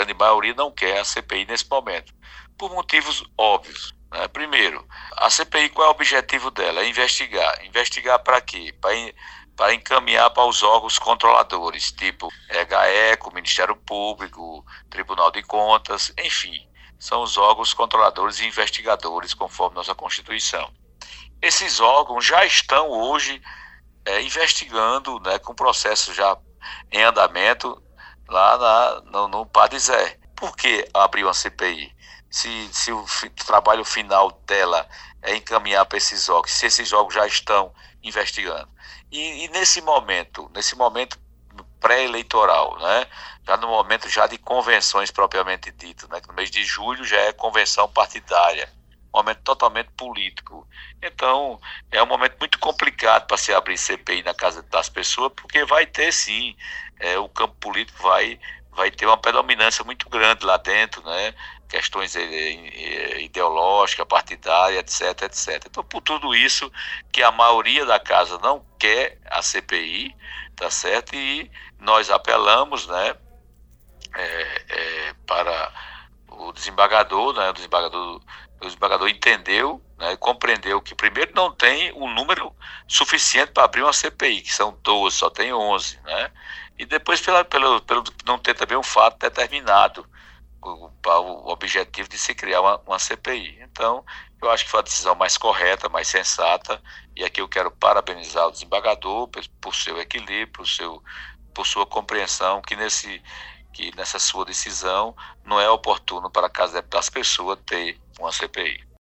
grande maioria não quer a CPI nesse momento, por motivos óbvios, né? Primeiro, a CPI, qual é o objetivo dela? É investigar. Investigar para quê? Para encaminhar para os órgãos controladores, tipo GAECO, Ministério Público, Tribunal de Contas, enfim, são os órgãos controladores e investigadores, conforme nossa Constituição. Esses órgãos já estão hoje investigando, né, com processo já em andamento lá no PADISÉ. Por que abrir uma CPI? Se o trabalho final dela é encaminhar para esses órgãos, se esses órgãos já estão investigando. E nesse momento pré-eleitoral, né? Já no momento já de convenções propriamente dito, né? Que no mês de julho já é convenção partidária, um momento totalmente político. Então, é um momento muito complicado para se abrir CPI na casa das pessoas, porque vai ter sim, o campo político vai ter uma predominância muito grande lá dentro, né? Questões ideológicas, partidárias, etc, etc. Então, por tudo isso, que a maioria da casa não quer a CPI, tá certo? E nós apelamos, né, para o desembargador, né? O desembargador entendeu, né, compreendeu que primeiro não tem um número suficiente para abrir uma CPI, que são 12, só tem 11, né? E depois pelo não ter também um fato determinado, o objetivo de se criar uma CPI. Então, eu acho que foi a decisão mais correta, mais sensata, e aqui eu quero parabenizar o desembargador por seu equilíbrio, por sua compreensão, que nessa sua decisão não é oportuno para a Casa das Pessoas ter uma CPI.